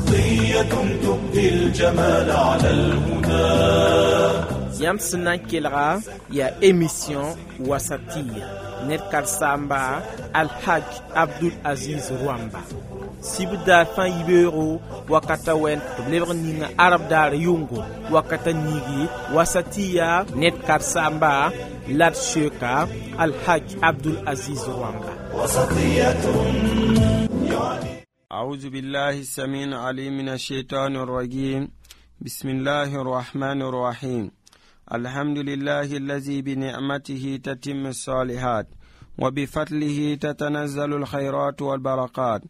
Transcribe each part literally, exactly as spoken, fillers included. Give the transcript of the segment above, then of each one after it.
وسطية تبدي الجمال على الهدى. Yam sena kelra ya émission Wasatiya Nerkar Samba Al-Haj Abdul Aziz Rwamba Sibda fan yibero wakata wen lebr ninga arab dar yungo wakata nigi Wasatiya Nerkar Samba Lat Sheka Al-Haj Abdul Aziz Rwamba. وسطية أعوذ بالله السميع العليم من الشيطان الرجيم. بسم الله الرحمن الرحيم. الحمد لله الذي بنعمته تتم الصالحات وبفضله تتنزل الخيرات والبركات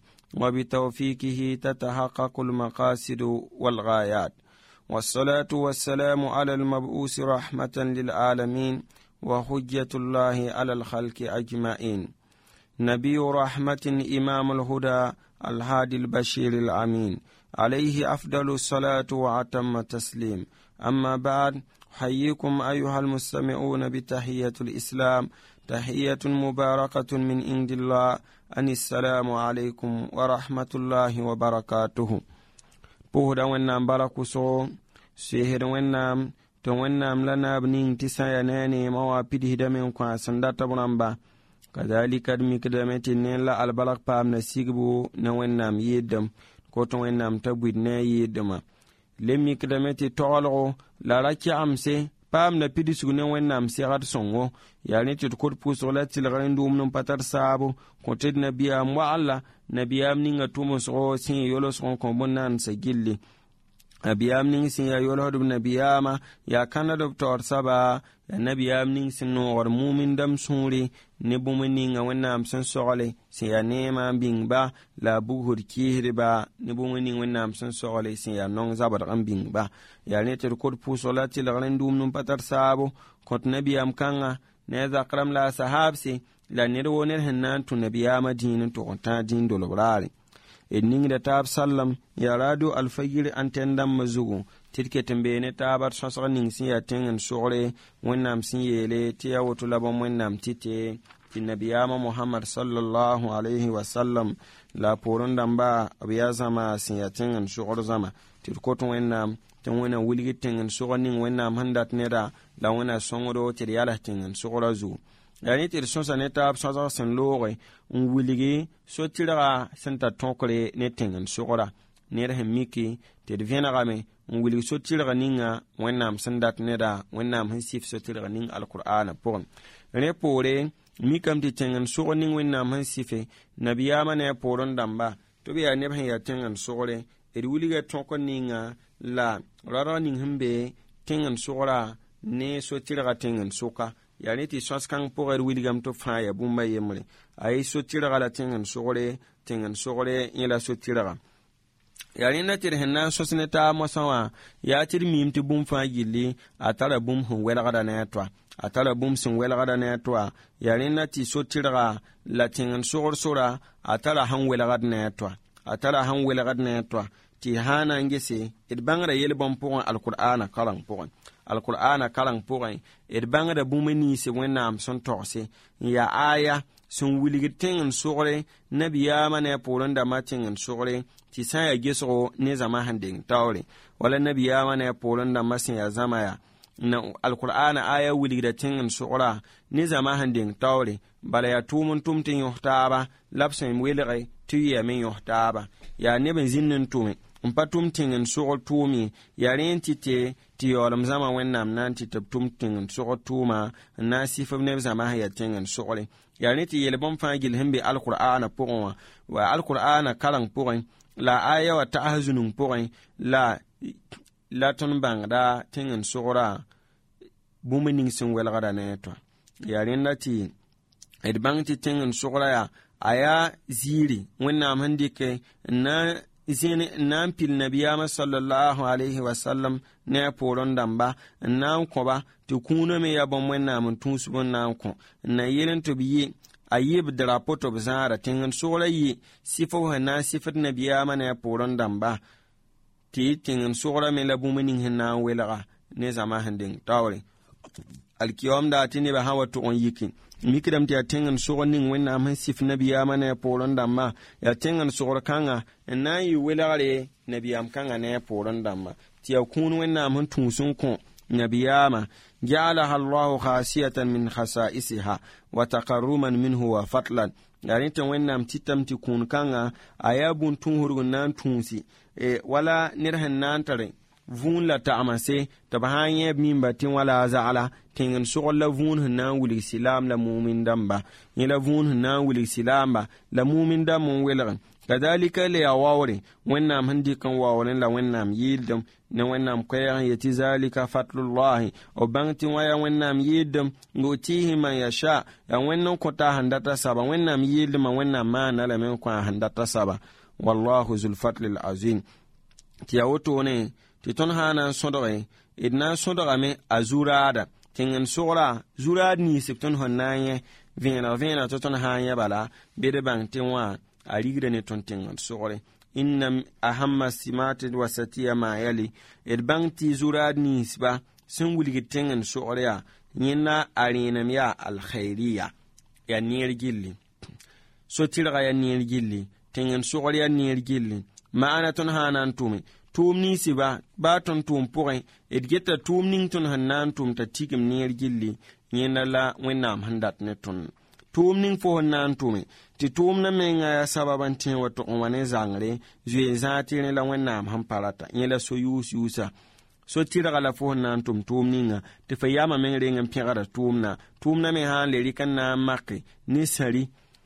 وبتوفيقه تتحقق المقاصد والغايات، والصلاة والسلام على المبعوث رحمة للعالمين وحجة الله على الخلق أجمعين، نبي رحمة إمام الهدى الهادي البشير الأمين، عليه أفضل الصلاة وأتم التسليم. أما بعد، حييكم أيها المستمعون بتحية الإسلام، تحية مباركة من عند الله، أن السلام عليكم ورحمة الله وبركاته. بوهدا ونام بركوسو سيهد ونام تو ونام لنا بنين تسايا ناني موابده دمين كواسن داتا بنامبا كذلك المكدمة نيلا البلغ بام نسيقبو نوانام يدم كوتو ونام تبويد نا يدم لمي كدمتي تغلغو لا راكي عمسي pam na pidi sugune wennam sigat songo yani ti ko puso la til garindum num patar sabu ko ted nabiya mo alla nabiyam ninga tumo so sin yolo so ko bonnan sa gilli nabiyam ning sin ya yolo dum nabiyama ya kana doctor saba ya nabiyam ning sin no war mumin dam suri ne bumin ninga wennam san sogale sin ya nema bingba la buhur kihriba ne bumin ning wennam san sogale sin ya non zabar am bingba ya ne ter ko puso la til garindum num patar sabu kot nabiyam kanga ne zakram la sahabsi la ne woner hannan tu nabiyama dinin to ta din dolobrari enning da tab sallam ya radio alfajir antendam mazugo tirke tembe ne tabar sosra ning sin ya tengen sore wonnam sin yele tiya wotu labon wonnam tite ti nabiyama muhammad sallallahu alaihi wasallam la porun damba abiya zama sin ya tengen sore zama tirko to wonnam tan wona wulgi tengen sore ning wonnam handat neda la wona songoro tir yala tengen sore zu yani tir sonsa ne tab sonsa sen lore un wuligi so tira senta tonkre ne tengen sore ne rehem miki tir viena game un wuligi so tira ninga wonnam sandat neda wonnam hansif so tira ning alqur'ana pon ne pore mikam ti tengen sore ning wonnam hansife nabiyama ne poron damba to biya ne ban ya tengen sore e wuliga tonkon ninga la rara ning himbe tengen sore ne so tira tengen soka yani ti soskan porer wilgam to faya bumba yemre ay so tira la tengen sore tengen sore yela so tira yani na tir henna sosneta mosawa ya tir mim ti bum fa gilli atara bum hu wela gada na twa atara bum sin wela gada na twa yani na ti so tira la tengen sore sora atara han wela gada na twa atara han wela gada na twa ti hana ngese it bangra yel bom pon alqur'ana kalang pon alqur'ana kalang pon it bangra bumeni se wennam son torse ya aya sun wuligi tengen sore nabiyama ne poron da matingen sore ti saya geso ne zama handin tawre wala nabiyama ne poron da masin ya zama ya na alqur'ana aya wuligi da tengen sora ne zama handin tawre bala ya tumun tumtin yohtaba lapsen welere tiya men yohtaba ya ne ben zinnin tume mpatum tingen sogol tumi yaren tite ti yolam zama wennam nan tite tum tingen sogol tuma na sifam ne zama ya tingen sogole yaren ti yelbon fangil himbe alqur'ana pokon wa alqur'ana kalang pokon la aya wa tahzunun pokon la la ton bangda tingen sogora bumuning sin welgada ne to yaren lati edbang ti tingen sogora ya aya ziri wennam handike na izini nan pil nabiyama sallallahu alaihi wasallam ne poron damba nan ko ba to kuno me ya bon wenna mun tunsu nan ko na yelen to biyi ayib drapo to bizara tingan solayi sifo hana sifat nabiyama ne poron damba ti tingan sora me labu menin hina welaga ne zama handin tawre alkiyom da tini ba hawa to on yiki mikdam tɩ yaa tẽng n sog ning wẽnnaam sẽn sɩf nabiyaamã ne a poorẽ dãmbã yaa tẽng n sogr kãngã n na n yɩ welgre nabiyaam kãngã ne a poorẽ dãmbã tɩ yaa kũun wẽnnaam sẽn tũus n kõ nabiyaamã ja'alaha allahu khasiyatan min khasa'isiha wa taqarruman minhu wa fatlan yaa rẽ tɩ wẽnnaam tɩtame tɩ kũun kãngã a yaa bũn tũusrg n na n tũusi wala ned sẽn na n tare vũun la tagmase tɩ b sã n yẽ b mimba tɩ wala a zagla tẽng n sogl la vũun sẽn na n wilg silaam la mumin dãmba yẽ la vũun sẽn na n wilg silaamba la mumin dãmb n welg kadhalika le ya waoore wẽnnaam sẽn dɩk n waoorẽ la wẽnnaam yɩɩldem ne wẽnnaam koɛɛg n yetɩ zalika fatlullahi b bãng tɩ wã yaa wẽnnaam yɩɩldem yutihi man yasha yaa wẽnd n kõta a sẽn data saba wẽnnaam yɩɩldmã wẽnnaam maana lame n kõ a sẽn data saba wallahu zulfatli lazim tɩ yaa wotone tɩ tõnd sã na n sõdge d na n sõdgame a zu-raada tẽng n sogra zu-raad ninsb tõnd sẽn na n yẽ vẽeneg vẽeneg tɩ tõnd sã n yẽ bala bɩ d bãng tɩ wã a rigda ne tõnd tẽng d sogre inna ahamma simati wasatiya ma yali d bãng tɩ zu-raad ninsba sẽn wilg tẽng n sogr yaa yẽnna a rẽenem yaa alkhairiya yaa neer gilli so-tɩrga yaa neer gilli tẽng n sogr yaa neer gilli maana tõnd sã na n tʋme tʋʋm ninsba baa tõnd tʋʋm pʋgẽ d geta tʋʋm ning tõnd sẽn na n tʋm t'a tigm neer gilli yẽnda la wẽnnaam sẽn dat ne tõnd tʋʋm ning fo sẽn na n tʋme tɩ tʋʋm na mengã yaa sabab n tẽ wa tʋg n wa ne zãngre zoe zãag tɩ rẽ la wẽnnaam sẽn pa rata yẽ la so-yuus yuusa so-tɩrga la fo sẽn na n tʋm tʋʋm ninga tɩ fa yaamã meng reng n pẽgda tʋʋmna tʋʋmna me sã n le rɩk n na n make ne sãri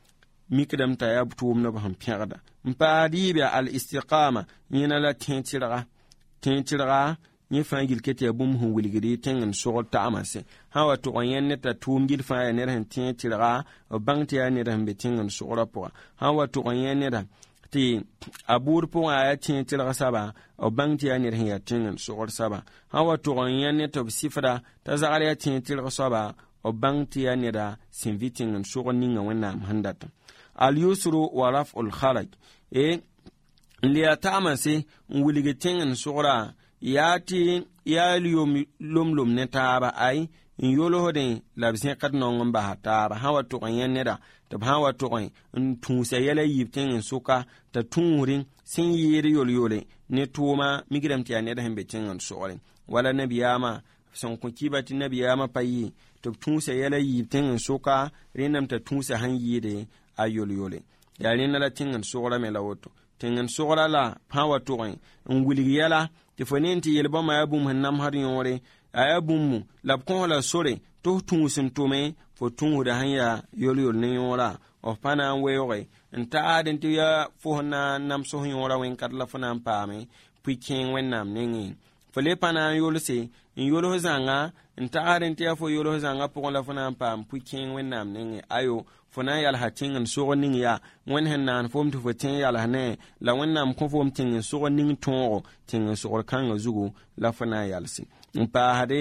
mikdame t'a yaa tʋʋmdb sẽn pẽgda n paas dɩɩb yaa al-istiqama yẽna la tẽ-tɩrga tẽ-tɩrga yẽ fãa gil ket yaa bũmb sẽn wilgd y tẽng n sogl tagmase sã wa tʋg n yẽnd ne t'a tʋʋm gil fãa yaa ned sẽn tẽ-tɩrga b bãng tɩ yaa ned sẽn be tẽng n sogra pʋga sã wa tʋg n yẽ neda tɩ a buud pʋgã a yaa tẽ-tɩrg saba b bãng tɩ yaa ned sẽn yaa tẽng n sogr saba sã wa tʋg n yẽ ne tɩ b sɩfda t'a zagr yaa tẽ-tɩrg soaba b bãng tɩ yaa neda sẽn vɩ tẽng n sogr ninga wẽnnaam sẽn data al-yusru wa raf'ul kharaj e n le yaa tagmase n wilg tẽng n sogra yaa tɩ yaa lomlom ne taaba ay n yolsdẽ la b zẽkd nong n basa taaba sã wa tʋg n yẽ neda tɩ b sã wa tʋg n tũusa yɛla yiib tẽng n soka t'a tũusrẽ sẽn yɩɩd yol-yole ne tʋʋma mikdame tɩ yaa ned sẽn be tẽng n sogre wala nabiyaamã sẽn kõ kiba tɩ nabiyaamã pa yɩ tɩ b tũusa yɛla yiib tẽng n soka rẽndame t'a tũusa sẽn yɩɩde a yol-yole yaa rẽnda la tẽng n sogra me la woto tẽng n sogra la sã wa tʋg n wilg yɛla tɩ fo ne tɩ yel-bãmbã yaa bũmb sẽn namsd yõore a yaa bũmb la b kõs la sore tɩ f tũus n tʋme fo tũusda sẽn yaa yol-yol ne yõora f pa na n weooge n taad tɩ yaa fo sẽn na n namsf yõora wẽn-kad la fo na n paame pʋɩ-kẽeng wẽnnaam nengẽ fo le pa na n yolse n yols zãnga n taad tɩ yaa fo yols zãnga pʋgẽ la fo na n paam pʋɩ-kẽeng wẽnnaam nengẽ ayo fo na n yalsa tẽng n sog ning yaa wẽnd sẽn naan foom tɩ fo tẽ n yals ne la wẽnnaam kõ foom tẽng n sog ning tõogo tẽng n sogr kãngã zugu la fo na n yalse n paasde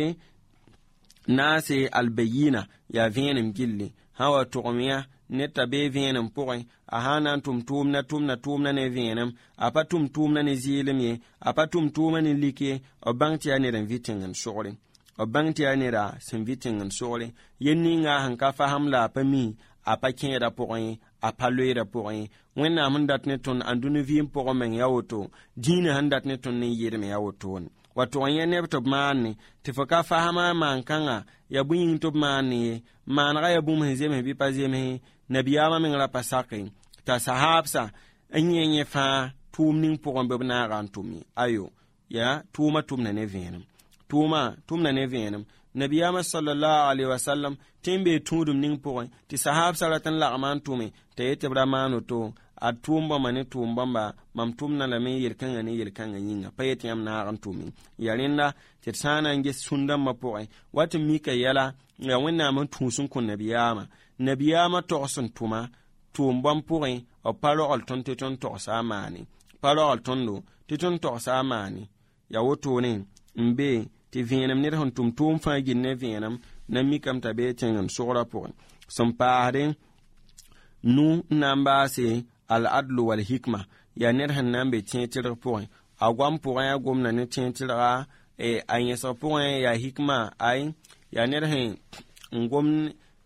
naase albayina yaa vẽenem gilli sã wa tʋgm yã ned t'a bee vẽenem pʋgẽ a sã na n tʋm tʋʋmna tʋmna tʋʋmna ne vẽenem a pa tʋm tʋʋmna ne zɩɩlem ye a pa tʋm tʋʋmã ne lik ye b bãng tɩ yaa ned n vɩ tẽng n sogre b bãng tɩ yaa neda sẽn vɩ tẽng n sogre yen ninga sẽn ka fasem la a pa mi a pa kẽeda pʋgẽ a pa loeeda pʋgẽ wẽnnaam sẽn dat ne tõnd a dũni vɩɩm pʋgẽ meng yaa woto dĩinã sẽn dat ne tõnd ne yɩɩdme yaa wotone wa tʋg n yẽ neb tɩ b maanne tɩ fo ka fasma maan-kãngã yaa bõe-yĩng tɩ b maanne ye maanega yaa bũmb sẽn zems bɩ pa zemse nabiyaamã meng ra pa sake t'a sahaabsa n yẽ yẽ fãa tʋʋm ning pʋgẽ bɩ b naaga n tʋm ye ayo yaa tʋʋmã tʋmna ne vẽenem tʋʋmã tʋmna ne vẽenem nabiyaamã sallallahu alaihi wasallam tɩ n bee tũudum ning pʋgẽ tɩ sahaabsa rat n lagma n tʋme t'a yetɩ b ra maan woto a tʋʋm bãmba ne tʋʋm bãmba mam tʋmna lame yel-kãngã ne yel-kãngã yĩnga pa yetɩ yãmb naag n tʋme yaa rẽnda tɩ d sã n na n ges sũn-dãmbã pʋgẽ wa tɩ mika yɛla yaa wẽnnaam n tũus n kõ nabiyaamã nabiyaamã togs n tʋma tʋʋm bãmb pʋgẽ b pa rogl tõnd tɩ tõnd togsa a maane pa rogl tõndo tɩ tõnd togsa a maane yaa wotone n be tɩ vẽenem ned sẽn tʋm tʋʋm fãa gill ne vẽenem na mikame t'a bee tẽng n sogra pʋgẽ sẽn paasde nu n na n baase al-adlu wal hikma yaa ned sẽn na n be tẽ-tɩrg pʋgẽ a goam pʋgẽ a gomna ne tẽ-tɩrga a yẽsg pʋgẽ yaa hikma ay yaa ned sẽn n gom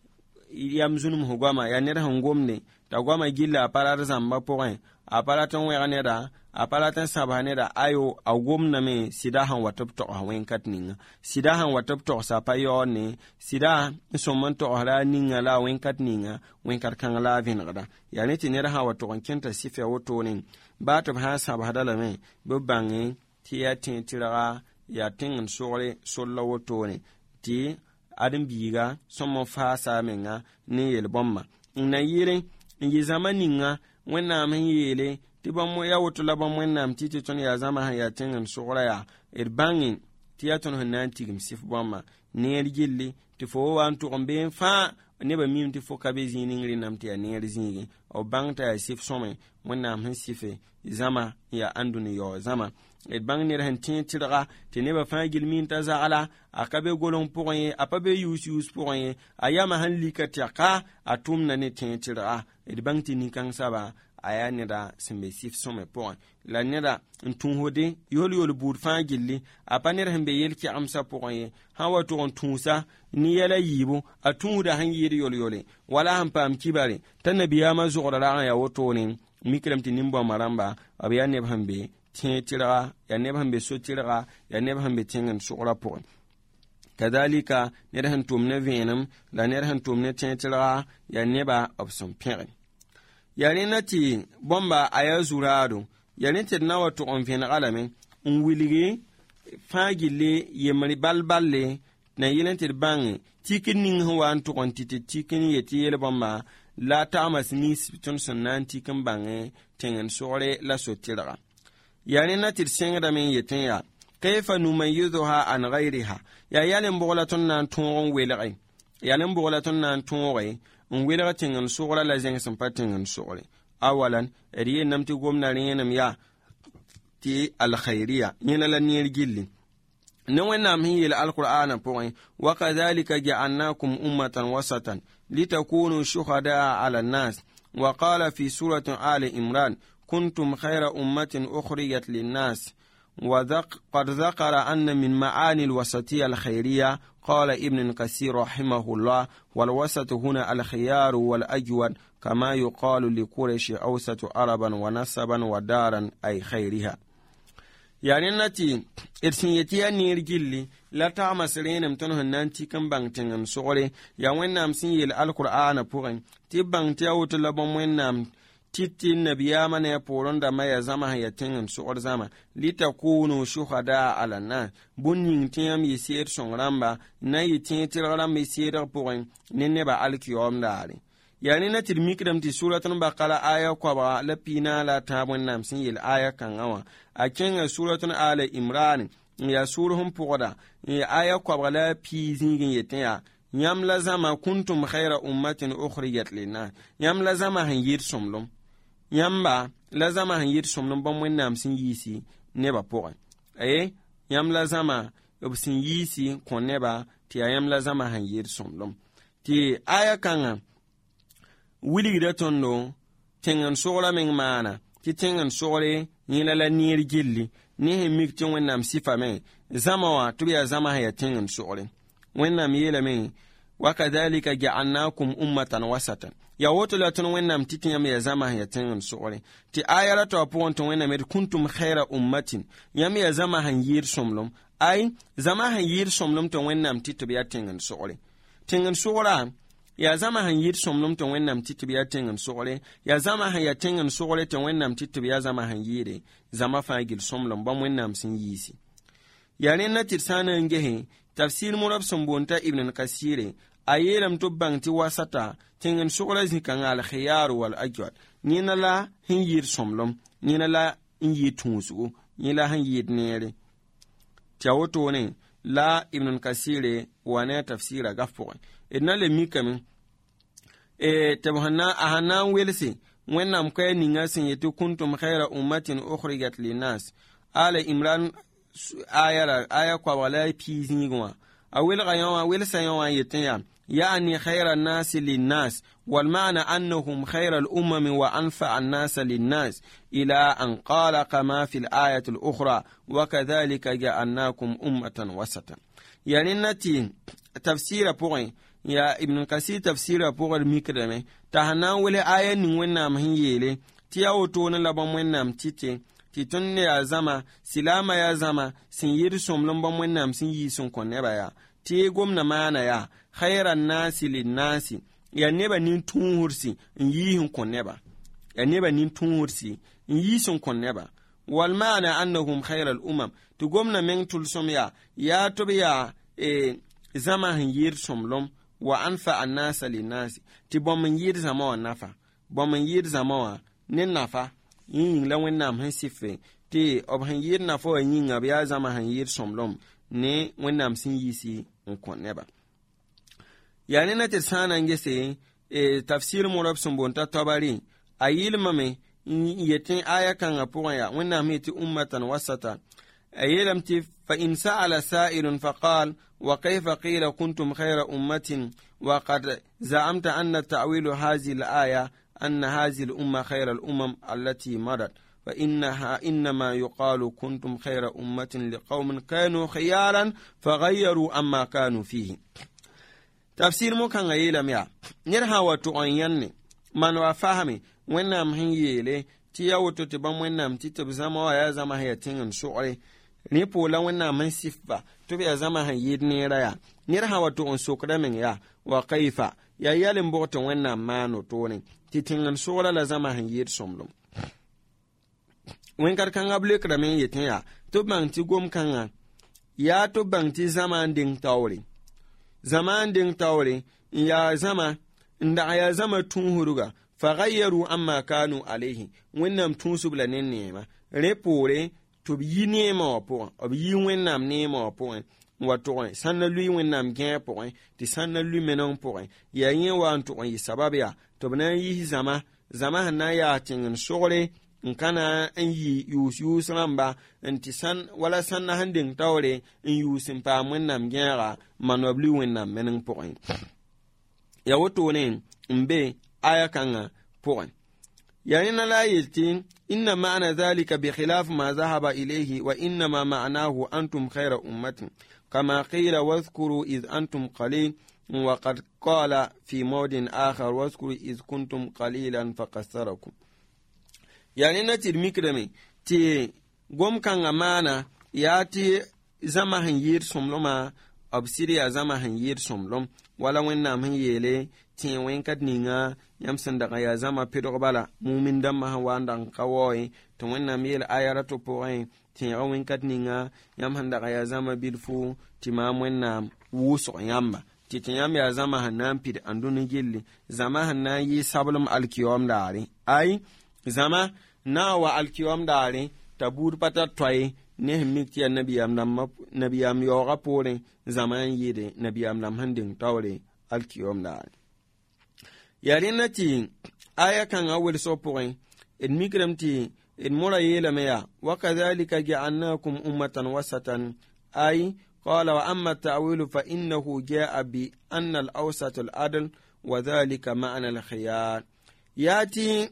yam zunum ho goma ya ned han gomne ta goma gilla a parar zamba point a paratan we ganeda a paratan sabaneda ayo a gomna me sida han watop to ha wen katninga sida han watop to sa payone sida somman to hala ninga la wen katninga wen kat kan la vinada ya ne tinera ha wato kenta sife woto ne ba to ha sabadala me bo bangi ti ya tin tira ya tin sore solla woto ne ti adam biga sommo fa sa menga ne yel bomma na yire yi zamaninga wenna men yele ti bammo ya woto la bammo nam titi ton ya zama ha ya tin sore ya er bangin ti ya ton hanan tigim sif bomma ne gilli ti fo wan to ombe fa ne ba mim ti fo kabe zinin nam ti ya ne zingi o bangta ya sif some wenna men sife zama ya anduni yo zama et bang ne ran tin tira te ne ba fa gilmin ta zaala akabe golon poye apabe yus yus poye ayama han likatiaka atumna ne tin tira et bang tin kan saba aya ne da simbe sif some poye la ne da ntun hode yol yol bur fa gilli apaner hambe yelki amsa poye hawa to on tunsa ni yala yibo atun da han yiri yol yole wala han pam kibare tan nabiya ma zuqara ya woto ne mikram tin nimbo maramba abiya ne hambe tin tira ya ne ban be so tira ya ne ban be tin sura po kadalika ne han tumne venam la ne han tumne tin tira ya ne ba option pere ya ne nati bomba aya zurado ya ne tin na wato on fen alame un wilige fagile ye mari balballe na yelen tir bangi tikin nin hawa an to on titi tikin yeti yele bomba la tamas ni tun sunan tikin bangi tin sore la so tira yani na tirsenga men yetenya kayfa numayyidha an ghayriha ya yalen bogolatun nan tungon welai yalen bogolatun nan tungoy un wela tingan sugura la zeng sampatin sugure awalan eriye namti gomna renam ya ti al khayriya yina la nir gilli ne wannan hiyil alqur'ana point wa kadhalika ja'alnakum ummatan wasatan litakunu shuhada 'ala an-nas wa qala fi surati ali imran كنتم خير أمة أخرجت للناس وقد ذكر أن من معاني الوسطية الخيرية قال ابن كثير رحمه الله والوسط هنا الخيار والأجود كما يقال لقريش أوسط عربا ونسبا ودارا أي خيرها يعني نتي إرسيتي نيرجلي لا تعمس رينم تنهن نانتي كم بانتين سوري يا وين نام سيل القرآن بورين تبانتي أو تلبم وين نام titi nabiyama ne poron da maya zama hayatin suwar zama litakunu shuhada ala nas bunyin tiyam yisir songramba na yitin tirgram yisir porin nenne ba alkiyom dare yani na tirmikram ti suratun baqara aya ko ba lapina la tabun nam sin yil aya kan awa akin suratun ala imran ya surhum poda ya aya ko ba la pi zingin yetin yam la zama kuntum khayra ummatin ukhrijat lina yam la zama hanyir somlum yamba la zama han yir somnon bon wennam sin yisi neba poa eh yam la zama obsin yisi kon neba ti yam la zama han yir somlom ti aya kanga wili retondo tengan sora men mana ti tengan sore ni la la nir gilli ni he miktin wennam sifa men zama wa to ya zama ha ya tengan sore wennam yela men wa kadhalika ja'alnakum ummatan wasatan ya woto la tun wennam titin yam ya zama ya tin sore ti ayara to apon to wennam med kuntum khaira ummatin yam ya zama han yir somlom ai zama han yir somlom to wennam titbi ya tin sore tin sora ya zama han yir somlom to wennam titbi ya tin sore ya zama han ya tin sore to wennam titbi ya zama han yire zama fagil somlom bam wennam sin yisi yani na tirsana ngehe tafsir murab sumbunta ibn kasire ayelam to bangti wasata tingen sugla zikan al khiyar wal ajwad nina la hinjir somlom nina la inji tunsu nila hanjid nere tawoto ne la ibn kasire wana tafsira gafo inna le mikam e tabhanna ahana welsi wennam kay ninga sin yetu kuntum khayra ummatin ukhrijat linas ala imran ayara aya kwa wala pizingwa awil gayawa awil sayawa yetiya يعني خير الناس للناس والمعنى أنهم خير الأمم وأنفع الناس للناس إلى أن قال كما في الآية الأخرى وكذلك جعلناكم أمة وسطا يعني نتي تفسير بوين ya ibn kasir tafsira pʋgr mikrame t'a sã na n wele aya ning wẽnnaam sẽn yeele tɩ yaa wotone la bãmb wẽnnaam tɩte tɩ tõnd ne yaa zãma silaama yaa zãma sẽn yɩɩd sõmblem bãmb wẽnnaam sẽn yɩɩ sẽn kõ nebã yaa tɩ y gomda maana yaa khayra naasi linnaasi yaa nebã nin-tũusrsi n yɩɩ sẽn kõ nebã yaa nebã nin-tũusrsi n yɩɩ sẽn kõ nebã wal maana annahum khayra al umam tɩ gomna meng tʋlsem yaa yaa tɩ b yaa zãma sẽn yɩɩd sõmblem wa anfa annaasa linnaasi tɩ bõmb n yɩɩd zãma wã nafa bõmb n yɩɩd zãma wã ne nafa yẽ yĩng la wẽnnaam sẽn sɩfe tɩ b sẽn yɩɩd nafa wã yĩnga b yaa zãma sẽn yɩɩd sõmblem ne wẽnnaam sẽn yiisi n kõ nebã yaa ne na tɩ d sã n na n gese tafsir morab sẽn boon t'a tabari a yɩlmame n yetẽ aya kãngã pʋgẽ yaa wẽnnaam yetɩ ummatan wasata a yeelame tɩ fa in sa'ala sa'ilun faqal wa kayfa qila kuntum khayra ummatin wa qad za'amta anna ta'wilu hadhihi al-aya anna hadhihi al-umma khayra al-umam allati madat fa innaha innama yuqalu kuntum khayra ummatin liqaumin kanu khiyaran faghayyaru amma kanu fihi tafsir mo kan yeelame yaa ned sã wa tʋg n yãnne man wa fasme wẽnnaam sẽn yeele tɩ yaa woto tɩ bãmb wẽnnaam tɩ tɩ b zãma wã yaa zãma sẽn yaa tẽng n sʋgre rẽ poola wẽnnaam sẽn sɩfba tɩ b yaa zãma sẽn yɩɩd neerã yaa ned sã wa tʋg n sokda meng yaa wa kaifa yaa yɛl n bʋg tɩ wẽnnaam maan wotone tɩ tẽng n sʋgra la zãma sẽn yɩɩd sõmblem wẽn-kar kãngã b lekrame n yetẽ yaa tɩ b bãng tɩ gom-kãngã yaa tɩ b bãng tɩ zãma n deng taoore zãma n deng taoore n yaa zãma n dag yaa zãma tũusrga faghayyaru amma kanu alayhi wẽnnaam tũusb la ne neemã rẽ poore tɩ b yi neemã wã pʋgẽ b yi wẽnnaam neemã wã pʋgẽ n wa tʋgẽ sãn na lʋɩ wẽnnaam gẽe pʋgẽ tɩ sãn na lʋɩ meneng pʋgẽ yaa yẽ wa n tʋg n yɩ sabab yaa tɩ b na n yɩs zãma zãma sẽn na n yaa tẽng n sʋgre n ka na n yɩ yuus-yuus rãmba n tɩ sãn wala sãn na sẽn deng taoore n yuus n paam wẽnnaam gẽega man wa b lʋɩ wẽnnaam meneng pʋgẽ yaa wotone n be aya kãngã pʋgẽ yaa yẽna la a yel tɩ inna maana dhalika bikhilaf ma dhahaba ilayhi wa innama ma'nahu antum khayra ummatin kama qila wadhkuru id antum qalil wa qad qala fi mawdin akhar wadhkuru id kuntum qalilan faqassarakum yaa yẽna tɩ d mikrame tɩ gom-kãngã maana yaa tɩ zãma sẽn yɩɩd sõmblmã b sɩd yaa zãma sẽn yɩɩd sõmblem wala wẽnnaam sẽn yeele tẽ wẽn-kad ninga yãmb sẽn dag n yaa zãma pɩdg bala mumin dãmbã sẽn wa n dag n ka waoẽ tɩ wẽnnaam yeel aya rato pʋgẽ tẽega wẽn-kad ninga yãmb sẽn dag n yaa zãma bilfu tɩ maam wẽnnaam wʋsg yãmba tɩ tɩ yãmb yaa zãma sẽn na n pid n dũni gilli zãma sẽn na n yɩ sablem alkiyoom daare ay zãma na n wa alkiyoom daare t'a buud pa tar toɛ ne sẽn mik tɩ yaa nabiyaam yaoogã poorẽ zãma n yɩɩde nabiyaam dãmb sẽn deng taoore alkiyoom daare yaa rẽnna tɩ aya kãngã welsg pʋgẽ d mikrame tɩ d mora yeelame yaa wa kadhalika ja'alnakum ummatan wasatan ay qala wa amma ta'wilu fa innahu ja'a bi anna al-awsat al-adl wa dhalika ma'na al-khiyar yaati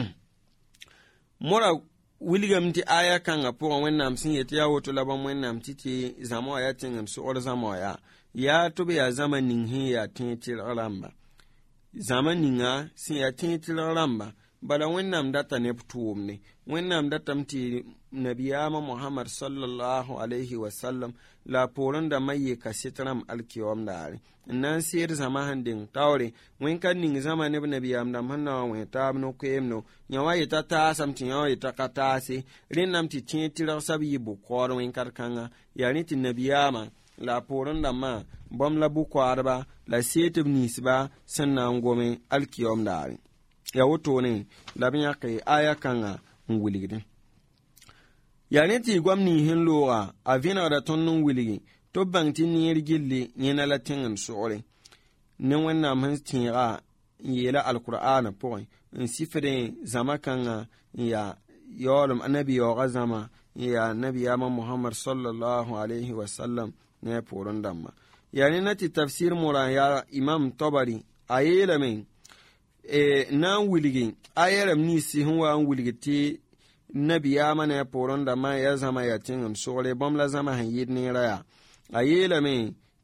mora wilgame tɩ aya kãngã pʋgẽ wẽnnaam sẽn yetɩ yaa woto la bãmb wẽnnaam tɩ tɩ zãma wã yaa tẽng n sʋgr zãma wã yaa yaa tɩ b yaa zãma ning sẽn yaa tẽeg tɩrg rãmba zãma ninga sẽn yaa tẽeg tɩrg rãmba bala wẽnnaam data neb tʋʋmde wẽnnaam datame tɩ nabiyaamã mohamad sallallahu alayhi wasallam la a poorẽ dãmbã yɩka sɩt rãmb alkiyoom daare n na n seed zãma sẽn deng taoore wẽn-kad ning zãma neb nabiyaam dãmb sẽn na wa wẽ taab no-koeemdo yã wa yeta taasame tɩ yã wa yeta ka taase rẽnnaam tɩ tẽeg tɩrgsa b yɩ bʋ-kaood wẽn-kad kãngã yaa rẽ tɩ nabiyaamã la a poorẽ dãmbã bãmb la bʋ-koaadba la seetb ninsba sẽn na n gome alkiyoom daare yaa wotone la b yãke aya kãngã n wilgdẽ yaa rẽ tɩ y goam nins sẽn looga a vẽnegda tõnd n wilgi tɩ b bãng tɩ neer gilli yẽna la tẽng n sʋgre ne wẽnnaam sẽn tẽega n yeela alkur'aanã pʋgẽ n sɩfdẽ zãma kãngã n yaa yaoolem nabi yaoogã zãma n yaa nabiyaamã mohamad sallallahu alayhi wasallam ne a poorẽ dãmbã yaa rẽ na tɩ tafsir morã yaa imam tabari a yeelame na n wilgi aya rãmb ninsɩ sẽn wa n wilg tɩ nabiyaamã ne a poorẽ dãmbã yaa zãma yaa tẽng n sʋgre bãmb la zãma sẽn yɩɩd neerã yaa a yeelame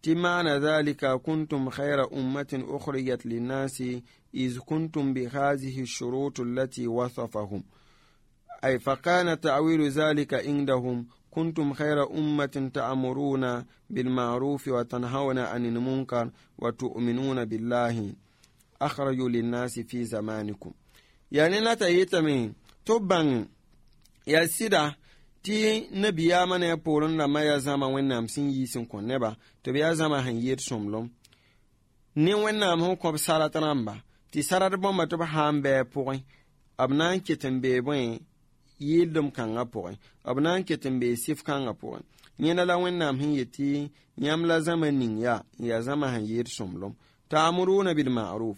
تمعنى ذلك كنتم خير أمة أخرجت للناس إذ كنتم بهذه الشروط التي وصفهم أي فكان تعويل ذلك عندهم كنتم خير أمة تأمرون بالمعروف وتنهون عن المنكر وتؤمنون بالله أخرجوا للناس في زمانكم يعني نتايتمي تبان يا سيدا ti nabiya mana ya poron da maya zama wannan sun yi sun konne ba to biya zama hanyar somlom ni wannan mu ko saratan ba ti sarar bon ma to ba hambe poin abnan keten be bon yildum kan ga poin abnan keten be sif kan ga poin ni na la wannan hin yiti nyam la zamanin ya ya zama hanyar somlom ta'muruna bil ma'ruf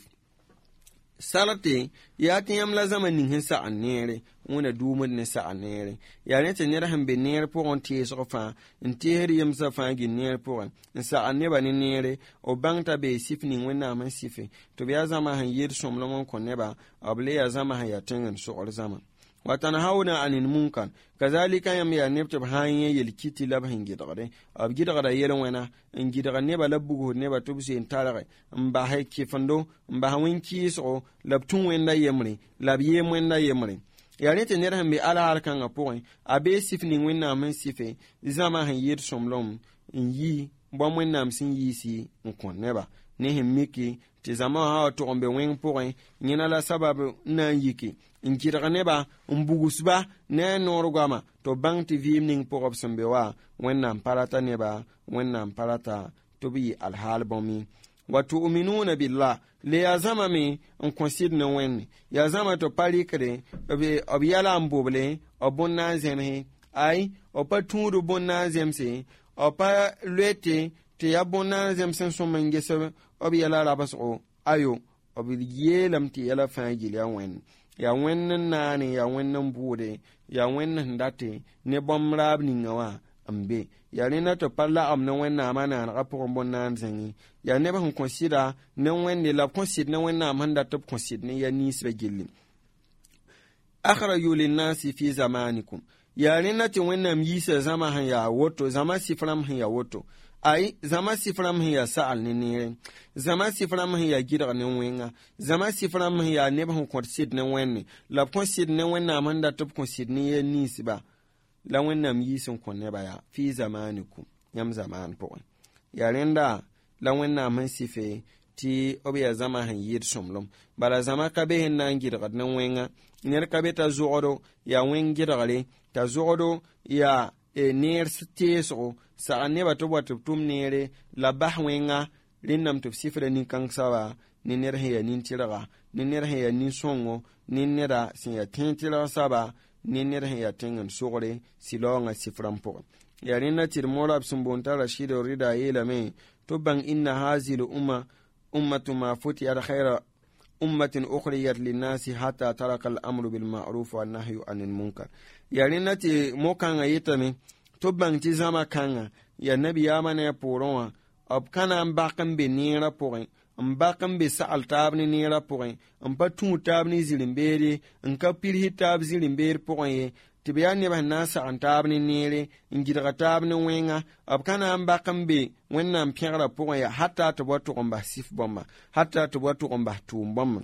salate ya tiyam la zamanin hin sa annere wona dumud ne sa annere ya ne tenir han be ner pour on tie so fa inter yam sa fa gi ner pour sa anneba ne nere o bangta be sifni wona man sife to biya zama han yir somlo mon koneba able ya zama han ya tengen so or zaman watanahawna anil munkar kazalika yam ya nebta hanye yelkiti lab hingi dagare ab gidagara yelen wena ngi daga neba labbugo neba tubse intalare mba hay kifando mba hawin kiso labtun wenda yemri lab yem wenda yemri ya nete nera hambe ala harkan apoin abe sifni wenna man sife zama han yir somlom yi bom wenna am sin yisi nkon neba ne hemmiki ti zama ha to ombe wen poin nyina la sababu na yiki nkiraga neba mbugusba ne norugama to bangti vimning porob sembewa wennam parata neba wennam parata to bi alhal bomi watu uminuna billah le yazama mi on consider no wen yazama to palikre obi obiyala mboble obonna zemhe ai opaturu bonna zemse opa lete te yabonna zemsen so mangese obiyala rabaso ayo obi yelam ti yala fangili wen ya wannan nani ya wannan bude ya wannan date ne bom rab ni ngawa ambe ya ne na to palla am na wannan amana na rapor bon nan zengi ya ne ba hon consider ne wenne la consider ne wannan amanda top consider ne ya ni sbe gilli akhraju lin nasi fi zamanikum ya ne na ti wannan yisa zama han ya woto zama sifram han ya woto ai zama sifram hiya sa'al ne ne zama sifram hiya gidar ne wenga zama sifram hiya ne ba hon konsid ne wenne la konsid ne wenna amanda top konsid ne ye nisba la wenna mi yisun konne baya fi zamanikum yam zaman po ya renda la wenna man sife ti obiya zama han yid somlom bala zama ka be hen nan gidar ne wenga ner ka be ta zuodo ya wen gidare ta zuodo ya e ner steso sa ne ba to wato tum nere la bahwenga linnam to sifra ni kansawa ni ner he ya nin tiraga ni ner he ya nin songo ni nera sin ya tintira saba ni ner he ya tengen sogore silonga sifram po ya rinna tir morab sumbonta rashido rida yela me to bang inna hazil umma ummatu ma futi al khaira ummatin ukhriyat linnasi hatta taraka al amru bil ma'ruf wan nahyu anil munkar ya rinna ti mokanga yitame to bang ti zama kanga ya nabi ya mana ya poronwa ab kana mbakan be nira porin mbakan be sa'al tabni nira porin mpa tu tabni zilimbere nka pirhi tab zilimbere porin tibiya ne ba nasa an tabni nire ngidra tabni wenga ab kana mbakan be wenna mpira porin ya hatta to boto komba sif bomba hatta to boto komba tu bomba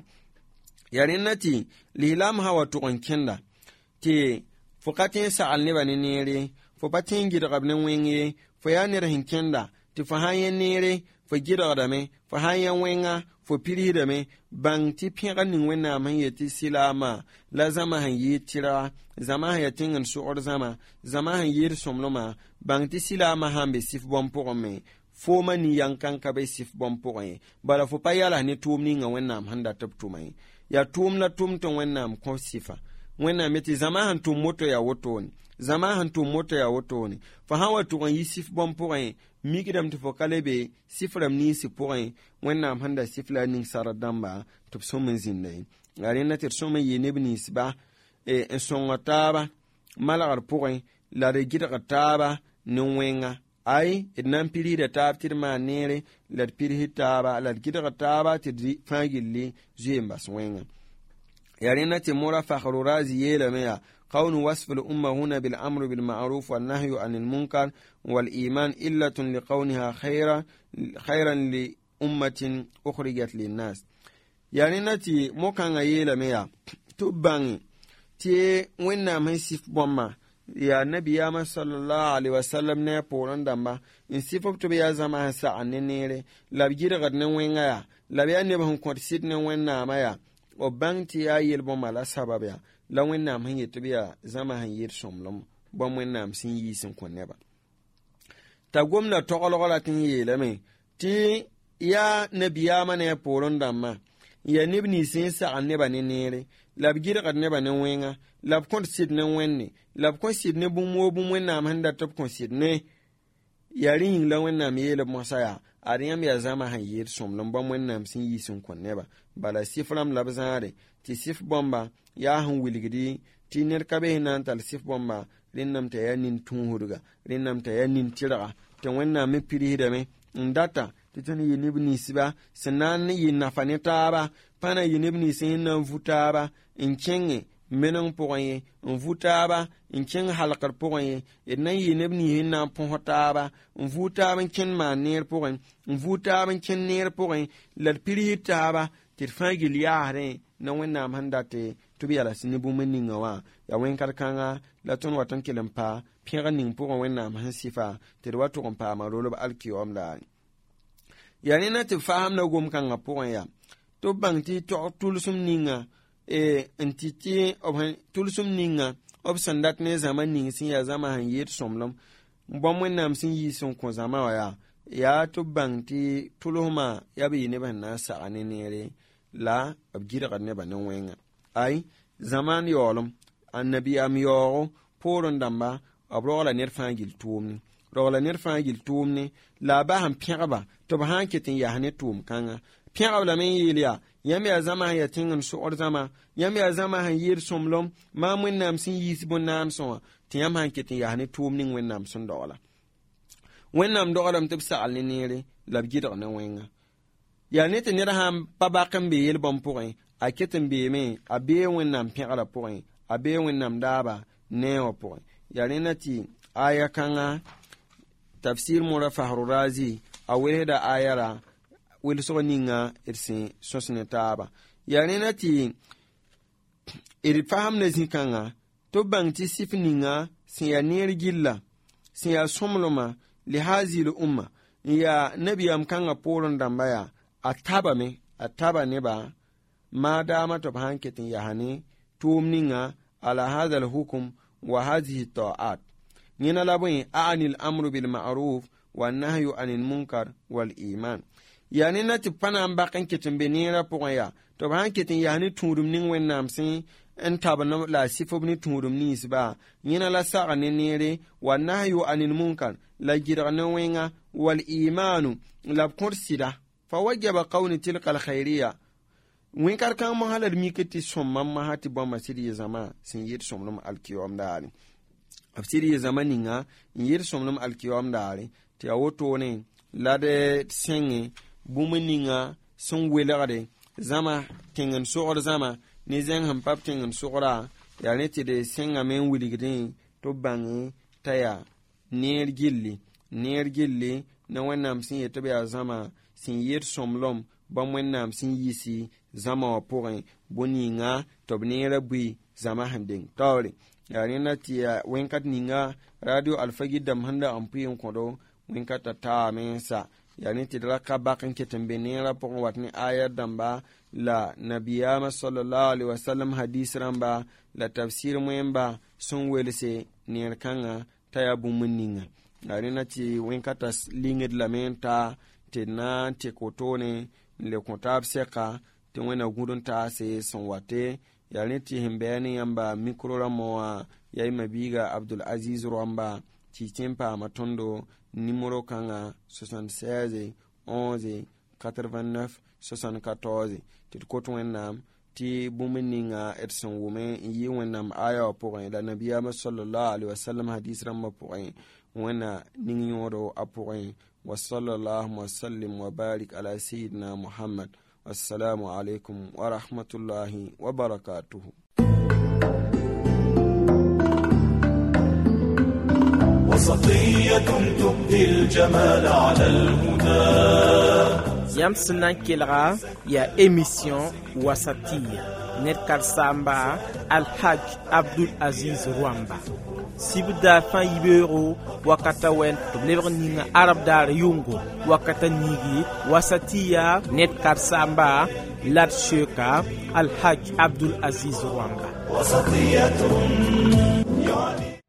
yarinati lilam hawa to kenda ti fukatin sa'al ne ba nire fo batin gidra ne wenye fo ya ne rahin kenda ti fo hayen nere fo gidra da me fo hayen wenga fo piri da me bang ti pira nin wenna man yeti silama la zama han yitira zama ya tingan su or zama zama han yir somloma bang ti silama hambe sif bom pour me fo mani yankan ka be sif bom pour e bala fo payala ne tumni nga wenna am handa tabtu mai ya tum la tum ton wenna am ko sifa wenna meti zama han tum moto ya wotoni zama han tum moto ya wotoni fa hawa tu yi sif bom pour e migidam to fokalebe sifram ni si point wenna am handa sifla ning saradamba to somen zinne ngare na ter somen yene bni sba e ensongotaba malagar point la regida taba no wenga ai idnan piri da tabtir manere la piri hitaba la gida taba ti fagilli jemba wenga yare na te mora fakhru razi yela meya قول وصف الأمة هنا بالأمر بالمعروف والنهي عن المنكر والإيمان إلة لقولها خيرا خيرا لأمة أخرجت للناس. يعني نتي موكان يلا ميا تبان تي وين ما يسيف بوما ya nabi ya sallallahu alaihi wasallam ne poron damba in sifop to ya zama sa annere labgira gadnan wenga ya labiya ne ban korsit ne wenna maya o banti ya yelbo mala sabab ya la wenna man yeto biya zama han yir somlom bon wenna am sin yi sin konne ba ta gomna to golgola tin yele me ti ya nabi ya mane poron damba ya nibni sin sa anneba ne nere labgira gadne ba ne wenga lab korsit ne wenne lab ko sidne bum mo bum wenna man da top ko sidne yari yin la wenna me yele mosaya ariyam ya zama han yir somlom bam wenna sin yi sun konne ba bala sifram lab zare ti sif bomba ya han wiligidi ti ner kabe nan tal sif bomba rinnam ta yanin tun hurga rinnam ta yanin tira ta wenna me piri da me ndata titani yinibni siba sanan yin nafane taba pana yinibni sin nan futaba in kenge menang poye on vutaba in ken halakar poye enan yinebni hinna pohotaba on vutaba ken maner poye on vutaba ken ner poye lal pirita tirfagil yaare na wenna mandate tubi ala sinibu meninga wa ya wen karkanga la ton watan kelempa pira ning pour wenna mahsifa tirwatu kompa marolo ba alkiyom la yani na te faham na gom kanga pour ya to bangti to tulsum ninga e entiti ob tulsum ninga ob sandat ne zaman ning sin ya zama han yet somlom mbom wennam sin yi son ko zama wa ya ya to bangti tuluma ya bi ne ban na sa anenere la abgira kadne banan wenga ai zaman yolum annabi am yoro poron damba abrola ner fangil tumni rola ner fangil tumni la ba han piaba to ba han ketin ya hane tum kanga piaba la men yilia yami azama ya tingam su orzama yami azama han yir somlom ma mun nam sin yis bon nam so tiyam han ketin ya hane tumni wen nam sun dola wen nam dola m tibsa alnere labgira na wenga ya nete nera ham pabakan be yel bon pourin a ketin be me a be wennam piara pourin a be wennam daba ne o pourin ya renati aya kanga tafsir mura fahru razi a wehda ayara wil so ninga irsi sosne taba ya renati iri faham ne zinkanga to bangti sifninga sin ya ner gilla sin ya somloma li hazil umma ya nabiyam kanga poron dambaya ataba me ataba ne ba ma dama to hanketin yahani tumninga ala hadha alhukm wa hadhihi ta'at nina labun a'anil amru bil ma'ruf wan nahyu anil munkar wal iman yani nati pana mbakan ketin benira poya to hanketin yahani turum nin wennam sin en tabana la sifobni turum ni isba nina la sa'a ne nere wan nahyu anil munkar la jirana wenga wal imanu la kursida فوجب قون تلك الخيرية وين كان كان محل ميكتي سوم ما هاتي بوما سيدي زمان سنير سومنم الكيوم داري افسيدي زمانينغا يير سومنم الكيوم داري تي اوتوني لاد سينغي بومنينغا سون ويلاري زما تنغن سوغر زما نيزن هم باب تنغن سوغرا يعني تي دي سينغا مين ويليغدين تو بانغي تايا نير جيلي نير جيلي نوانام سين يتبع زما sin yir somlom ba wennam sin yisi zama wa porin boninga tobnera bui zama handing tawri yarina tia wenkat ninga radio alfagi dam handa ampuyin kodo wenkata ta mensa yani tidra ka bakin ketembenera pon watni aya damba la nabiyama sallallahu alaihi wasallam hadis ramba la tafsir mwemba sun welese ner kanga taya bumuninga yarina ti wenkata linged lamenta te na te kotone le kontab seka te wena gudun ta se son wate yani ti himbeni yamba mikro moa yayi mabiga Abdul Aziz Rwamba ti tempa matondo numero kanga soixante-seize onze quatre-vingt-neuf soixante-quatorze ti koto wenam ti bumeninga etson wume yi wenam aya pour la nabiyama sallallahu alaihi wasallam hadis ramma pour wena ningyoro apore وصلى الله وسلم وبارك على سيدنا محمد والسلام عليكم ورحمة الله وبركاته. وسطية تبدي الجمال على الهدى. Yam Sinan Kelra, ya émission Wasatiya. Nedkar Samba, Al-Haj Abdul Aziz Rwamba. Sibda fan Ibero, Wakata Wen, Lebr Ninga Arab Dar Yungo, Wakata Nigi, Wasatiya, Nedkar Samba, Lad Sheka, Al-Haj Abdul Aziz Rwamba. وسطية يعني